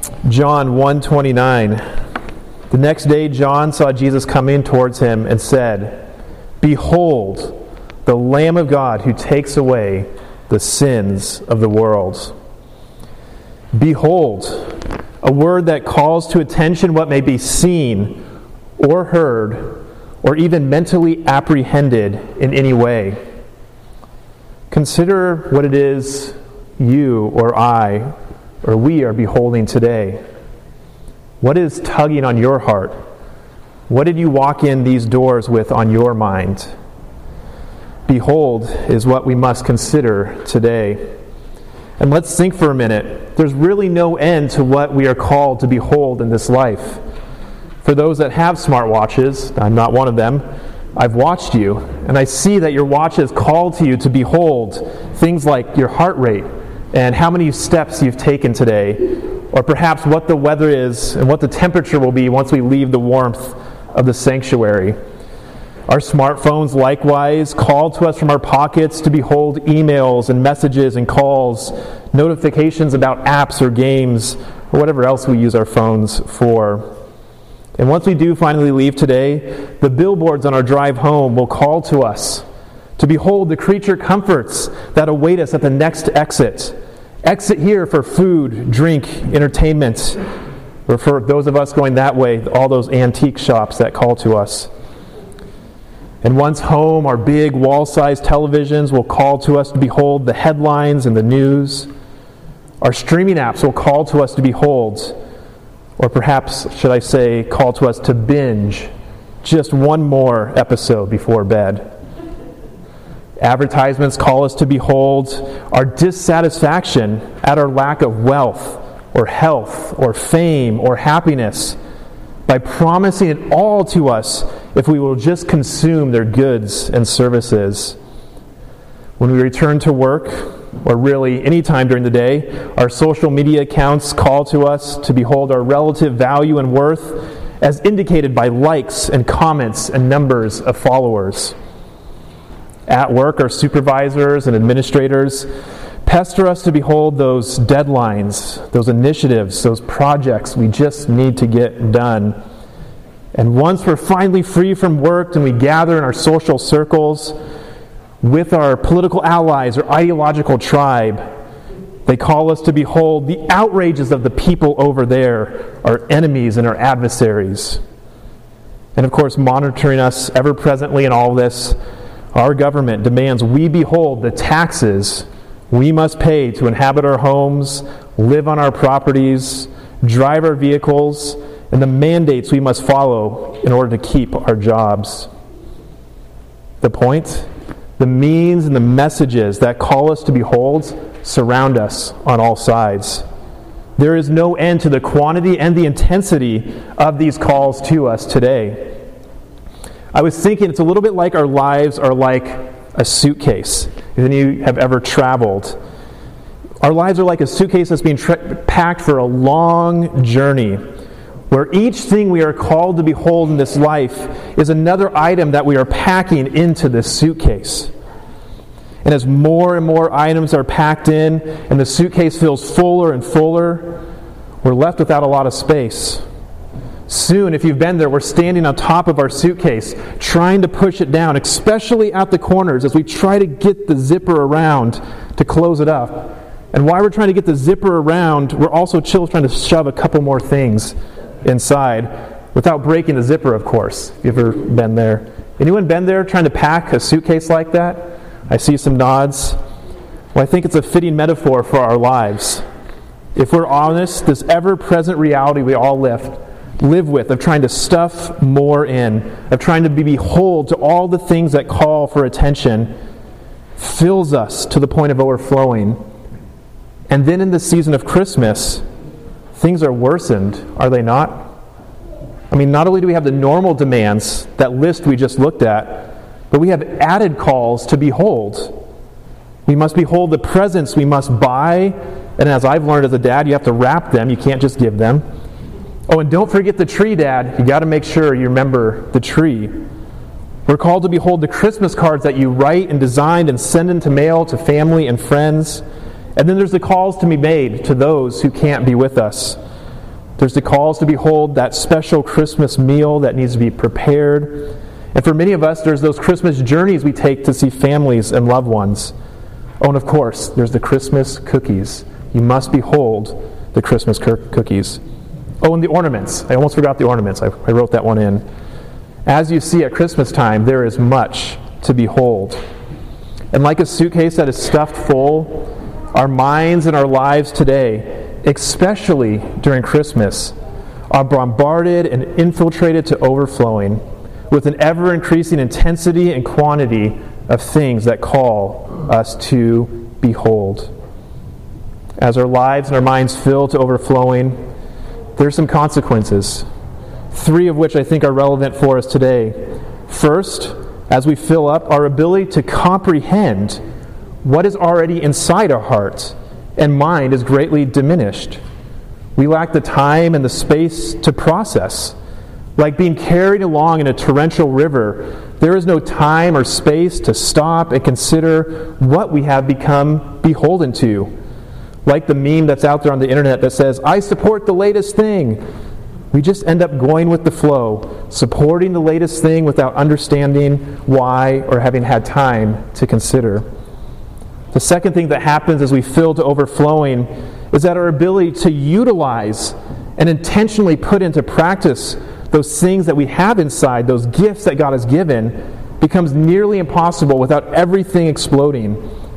John 1:29. The next day John saw Jesus coming towards him and said, "Behold, the Lamb of God who takes away the sins of the world." Behold, a word that calls to attention what may be seen or heard or even mentally apprehended in any way. Consider what it is you or I or we are beholding today. What is tugging on your heart? What did you walk in these doors with on your mind? Behold is what we must consider today. And let's think for a minute. There's really no end to what we are called to behold in this life. For those that have smartwatches, I'm not one of them, I've watched you, and I see that your watch is called to you to behold things like your heart rate and how many steps you've taken today, or perhaps what the weather is and what the temperature will be once we leave the warmth of the sanctuary. Our smartphones likewise call to us from our pockets to behold emails and messages and calls, notifications about apps or games, or whatever else we use our phones for. And once we do finally leave today, the billboards on our drive home will call to us to behold the creature comforts that await us at the next exit. Exit here for food, drink, entertainment, or for those of us going that way, all those antique shops that call to us. And once home, our big wall-sized televisions will call to us to behold the headlines and the news. Our streaming apps will call to us to behold, or perhaps, should I say, call to us to binge just one more episode before bed. Advertisements call us to behold our dissatisfaction at our lack of wealth or health or fame or happiness by promising it all to us if we will just consume their goods and services. When we return to work, or really any time during the day, our social media accounts call to us to behold our relative value and worth as indicated by likes and comments and numbers of followers. At work, our supervisors and administrators pester us to behold those deadlines, those initiatives, those projects we just need to get done. And once we're finally free from work and we gather in our social circles with our political allies or ideological tribe, they call us to behold the outrages of the people over there, our enemies and our adversaries. And of course, monitoring us ever presently in all this, our government demands we behold the taxes we must pay to inhabit our homes, live on our properties, drive our vehicles, and the mandates we must follow in order to keep our jobs. The point? The means and the messages that call us to behold surround us on all sides. There is no end to the quantity and the intensity of these calls to us today. I was thinking it's a little bit like our lives are like a suitcase. If any of you have ever traveled, our lives are like a suitcase that's being packed for a long journey, where each thing we are called to behold in this life is another item that we are packing into this suitcase. And as more and more items are packed in, and the suitcase feels fuller and fuller, we're left without a lot of space. Soon, if you've been there, we're standing on top of our suitcase, trying to push it down, especially at the corners as we try to get the zipper around to close it up. And while we're trying to get the zipper around, we're also trying to shove a couple more things inside without breaking the zipper, of course. If you've ever been there. Anyone been there trying to pack a suitcase like that? I see some nods. Well, I think it's a fitting metaphor for our lives. If we're honest, this ever-present reality we all live with of trying to stuff more in, of trying to behold to all the things that call for attention, fills us to the point of overflowing. And then in the season of Christmas, things are worsened, are they not? I mean, not only do we have the normal demands, that list we just looked at, but we have added calls to behold. We must behold the presents we must buy, and as I've learned as a dad, you have to wrap them, you can't just give them. Oh, and don't forget the tree, Dad. You got to make sure you remember the tree. We're called to behold the Christmas cards that you write and design and send into mail to family and friends. And then there's the calls to be made to those who can't be with us. There's the calls to behold that special Christmas meal that needs to be prepared. And for many of us, there's those Christmas journeys we take to see families and loved ones. Oh, and of course, there's the Christmas cookies. You must behold the Christmas cookies. Oh, and the ornaments. I almost forgot the ornaments. I wrote that one in. As you see at Christmas time, there is much to behold. And like a suitcase that is stuffed full, our minds and our lives today, especially during Christmas, are bombarded and infiltrated to overflowing with an ever-increasing intensity and quantity of things that call us to behold. As our lives and our minds fill to overflowing, there's some consequences, 3 of which I think are relevant for us today. First, as we fill up, our ability to comprehend what is already inside our heart and mind is greatly diminished. We lack the time and the space to process. Like being carried along in a torrential river, there is no time or space to stop and consider what we have become beholden to. Like the meme that's out there on the internet that says, "I support the latest thing." We just end up going with the flow, supporting the latest thing without understanding why or having had time to consider. The second thing that happens as we fill to overflowing is that our ability to utilize and intentionally put into practice those things that we have inside, those gifts that God has given, becomes nearly impossible without everything exploding.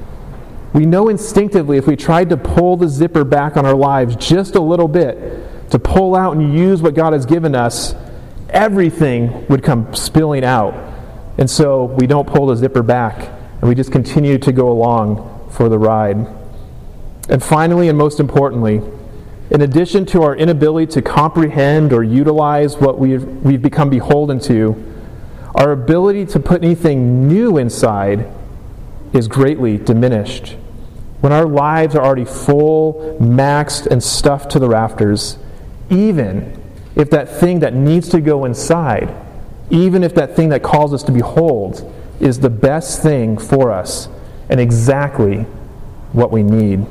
We know instinctively if we tried to pull the zipper back on our lives just a little bit, to pull out and use what God has given us, everything would come spilling out. And so we don't pull the zipper back, and we just continue to go along for the ride. And finally, and most importantly, in addition to our inability to comprehend or utilize what we've become beholden to, our ability to put anything new inside is greatly diminished. When our lives are already full, maxed, and stuffed to the rafters, even if that thing that needs to go inside, even if that thing that calls us to behold is the best thing for us and exactly what we need.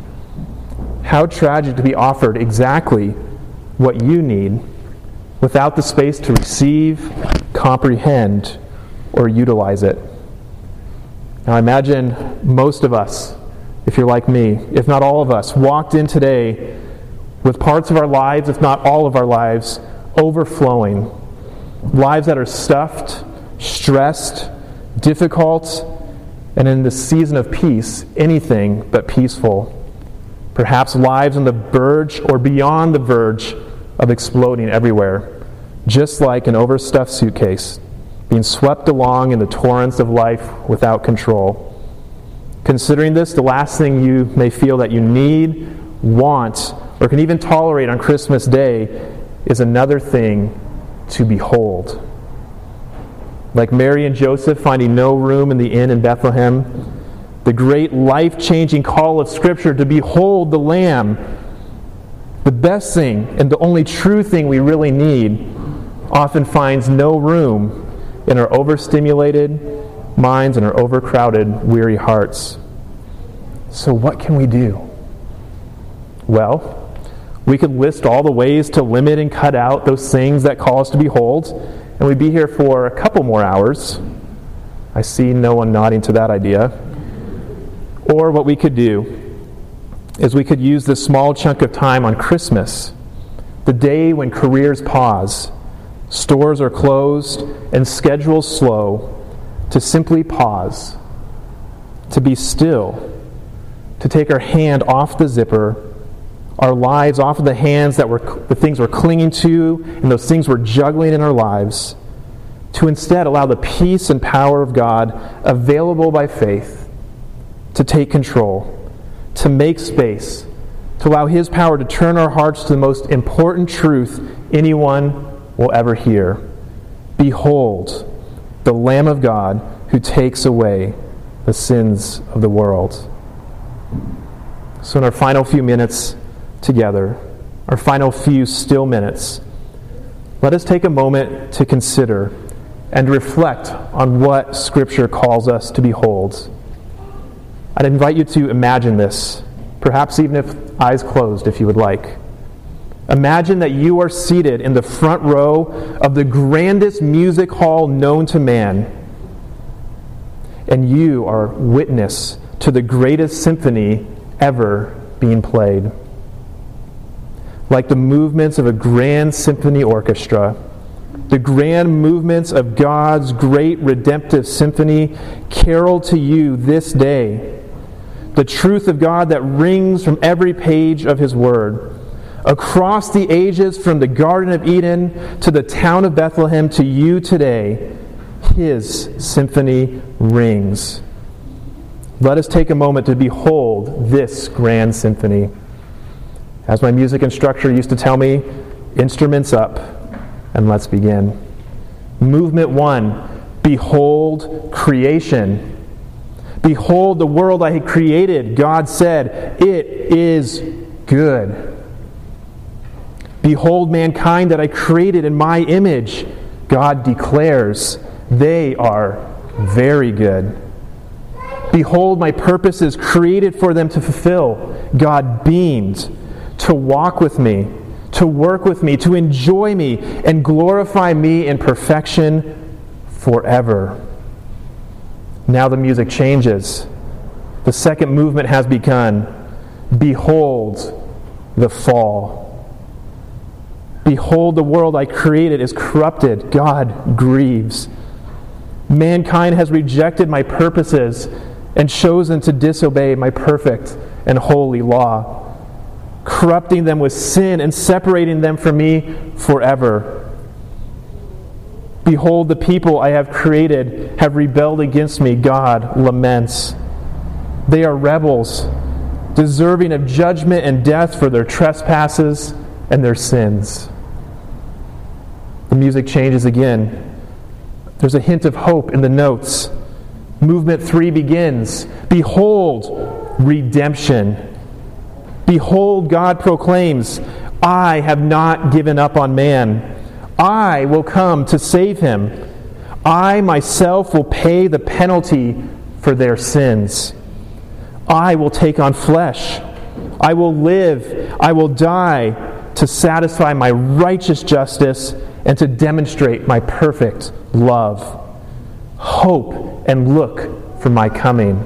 How tragic to be offered exactly what you need without the space to receive, comprehend, or utilize it. Now imagine most of us, if you're like me, if not all of us, walked in today with parts of our lives, if not all of our lives, overflowing. Lives that are stuffed, stressed, difficult, and in the season of peace, anything but peaceful. Perhaps lives on the verge or beyond the verge of exploding everywhere, just like an overstuffed suitcase, being swept along in the torrents of life without control. Considering this, the last thing you may feel that you need, want, or can even tolerate on Christmas Day is another thing to behold. Like Mary and Joseph finding no room in the inn in Bethlehem, the great life-changing call of Scripture to behold the Lamb, the best thing and the only true thing we really need, often finds no room in our overstimulated minds and our overcrowded, weary hearts. So what can we do? Well, we could list all the ways to limit and cut out those things that call us to behold, and we'd be here for a couple more hours. I see no one nodding to that idea. Or what we could do is we could use this small chunk of time on Christmas, the day when careers pause, stores are closed, and schedules slow, to simply pause, to be still, to take our hand off the zipper, our lives off of the hands that the things we're clinging to and those things we're juggling in our lives, to instead allow the peace and power of God available by faith to take control, to make space, to allow His power to turn our hearts to the most important truth anyone will ever hear. Behold, the Lamb of God who takes away the sins of the world. So in our final few minutes together, our final few still minutes, let us take a moment to consider and reflect on what Scripture calls us to behold. I'd invite you to imagine this, perhaps even if eyes closed, if you would like. Imagine that you are seated in the front row of the grandest music hall known to man, and you are witness to the greatest symphony ever being played. Like the movements of a grand symphony orchestra, the grand movements of God's great redemptive symphony carol to you this day. The truth of God that rings from every page of His Word. Across the ages, from the Garden of Eden to the town of Bethlehem, to you today, His symphony rings. Let us take a moment to behold this grand symphony. As my music instructor used to tell me, instruments up, and let's begin. Movement 1, behold creation. Behold the world I had created. God said, it is good. Behold mankind that I created in my image. God declares, they are very good. Behold my purposes created for them to fulfill. God beamed to walk with me, to work with me, to enjoy me, and glorify me in perfection forever. Now the music changes. The second movement has begun. Behold the fall. Behold, the world I created is corrupted. God grieves. Mankind has rejected my purposes and chosen to disobey my perfect and holy law, corrupting them with sin and separating them from me forever. Behold, the people I have created have rebelled against me. God laments. They are rebels, deserving of judgment and death for their trespasses and their sins. The music changes again. There's a hint of hope in the notes. Movement 3 begins. Behold, redemption. Behold, God proclaims, I have not given up on man. I will come to save him. I myself will pay the penalty for their sins. I will take on flesh. I will live. I will die to satisfy my righteous justice and to demonstrate my perfect love. Hope and look for my coming.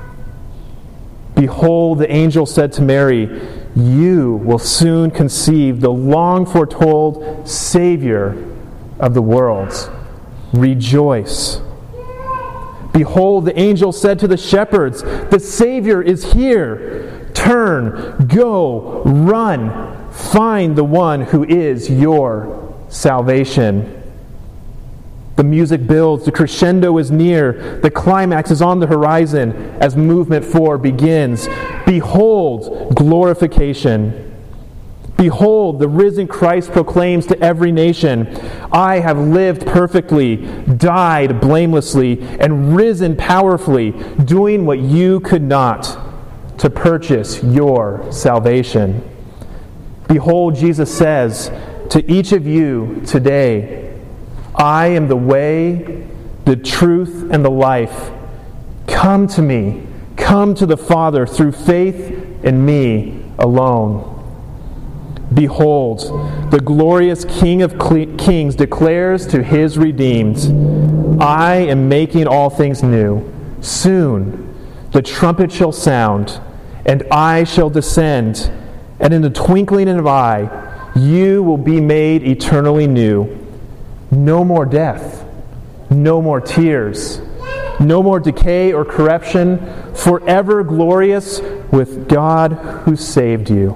Behold, the angel said to Mary, you will soon conceive the long foretold Savior of the world. Rejoice. Behold, the angel said to the shepherds, the Savior is here. Turn, go, run, find the one who is your salvation. The music builds, the crescendo is near, the climax is on the horizon as movement 4 begins. Behold, glorification. Behold, the risen Christ proclaims to every nation, I have lived perfectly, died blamelessly, and risen powerfully, doing what you could not to purchase your salvation. Behold, Jesus says to each of you today, I am the way, the truth, and the life. Come to me. Come to the Father through faith in me alone. Behold, the glorious King of Kings declares to his redeemed, I am making all things new. Soon the trumpet shall sound, and I shall descend, and in the twinkling of an eye you will be made eternally new. No more death, no more tears, no more decay or corruption, forever glorious with God who saved you.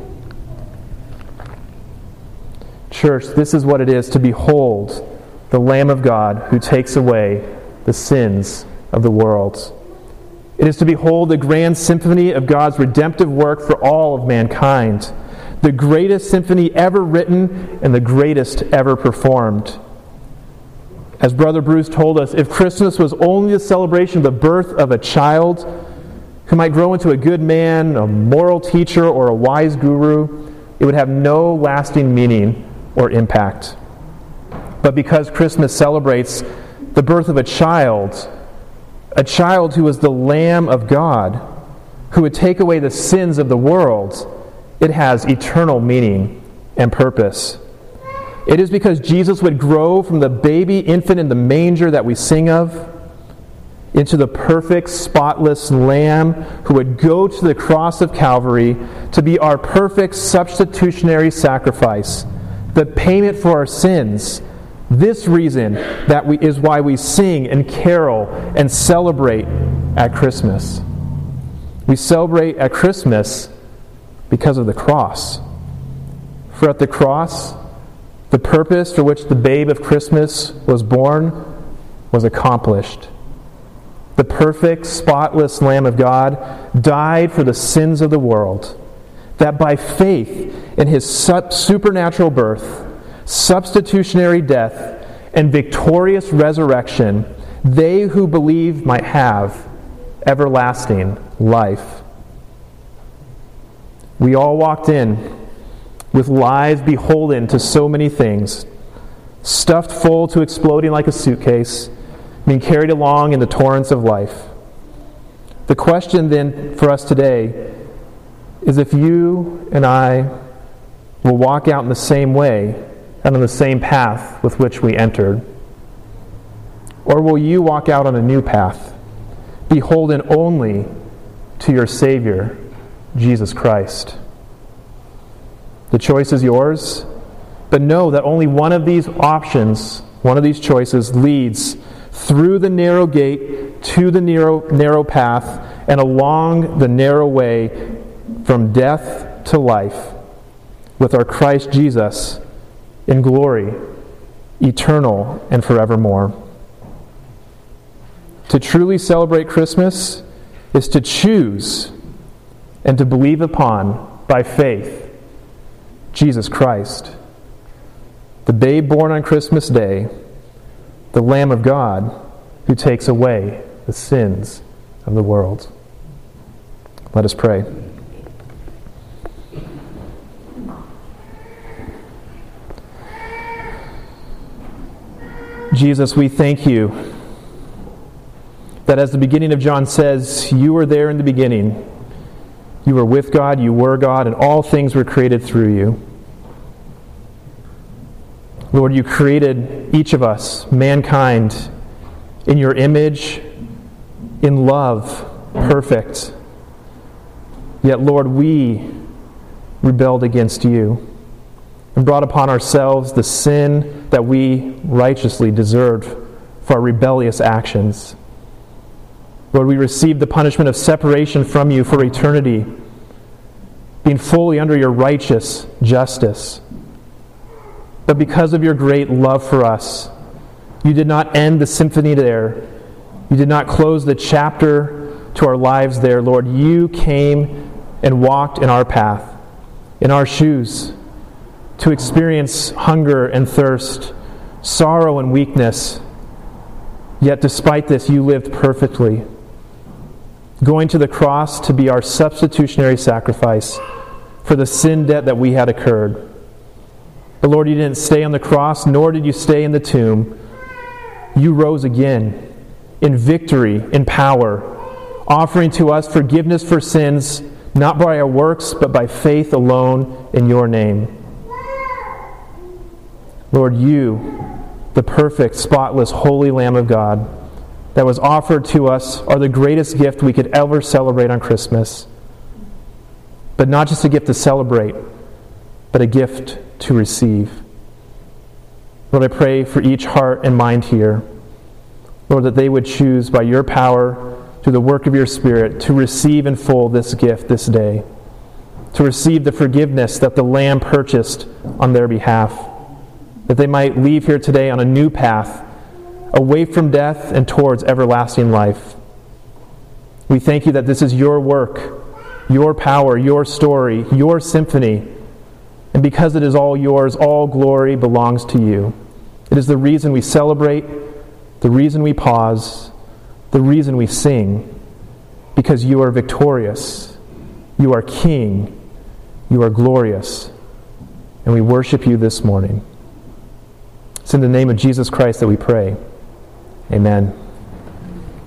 Church, this is what it is to behold the Lamb of God who takes away the sins of the world. It is to behold the grand symphony of God's redemptive work for all of mankind, the greatest symphony ever written and the greatest ever performed. As Brother Bruce told us, if Christmas was only the celebration of the birth of a child who might grow into a good man, a moral teacher, or a wise guru, it would have no lasting meaning or impact. But because Christmas celebrates the birth of a child who was the Lamb of God, who would take away the sins of the world, it has eternal meaning and purpose. It is because Jesus would grow from the baby infant in the manger that we sing of into the perfect, spotless Lamb who would go to the cross of Calvary to be our perfect substitutionary sacrifice, the payment for our sins. This reason is why we sing and carol and celebrate at Christmas. We celebrate at Christmas because of the cross. For at the cross, the purpose for which the babe of Christmas was born was accomplished. The perfect, spotless Lamb of God died for the sins of the world, that by faith in his supernatural birth, substitutionary death, and victorious resurrection, they who believe might have everlasting life. We all walked in with lives beholden to so many things, stuffed full to exploding like a suitcase, being carried along in the torrents of life. The question then for us today is if you and I will walk out in the same way and on the same path with which we entered, or will you walk out on a new path, beholden only to your Savior, Jesus Christ? The choice is yours, but know that only one of these options, one of these choices, leads through the narrow gate to the narrow path and along the narrow way from death to life with our Christ Jesus in glory, eternal and forevermore. To truly celebrate Christmas is to choose and to believe upon, by faith, Jesus Christ, the babe born on Christmas Day, the Lamb of God who takes away the sins of the world. Let us pray. Jesus, we thank you that as the beginning of John says, you were there in the beginning. You were with God, you were God, and all things were created through you. Lord, you created each of us, mankind, in your image, in love, perfect. Yet, Lord, we rebelled against you and brought upon ourselves the sin that we righteously deserved for our rebellious actions. Lord, we received the punishment of separation from you for eternity, being fully under your righteous justice. But because of your great love for us, you did not end the symphony there. You did not close the chapter to our lives there, Lord. You came and walked in our path, in our shoes, to experience hunger and thirst, sorrow and weakness. Yet despite this, you lived perfectly, going to the cross to be our substitutionary sacrifice for the sin debt that we had incurred. But Lord, you didn't stay on the cross, nor did you stay in the tomb. You rose again in victory, in power, offering to us forgiveness for sins, not by our works, but by faith alone in your name. Lord, you, the perfect, spotless, holy Lamb of God that was offered to us, are the greatest gift we could ever celebrate on Christmas. But not just a gift to celebrate, but a gift to receive. Lord, I pray for each heart and mind here, Lord, that they would choose by your power, through the work of your Spirit, to receive in full this gift this day, to receive the forgiveness that the Lamb purchased on their behalf, that they might leave here today on a new path, away from death and towards everlasting life. We thank you that this is your work, your power, your story, your symphony, and because it is all yours, all glory belongs to you. It is the reason we celebrate, the reason we pause, the reason we sing, because you are victorious, you are King, you are glorious, and we worship you this morning. It's in the name of Jesus Christ that we pray. Amen.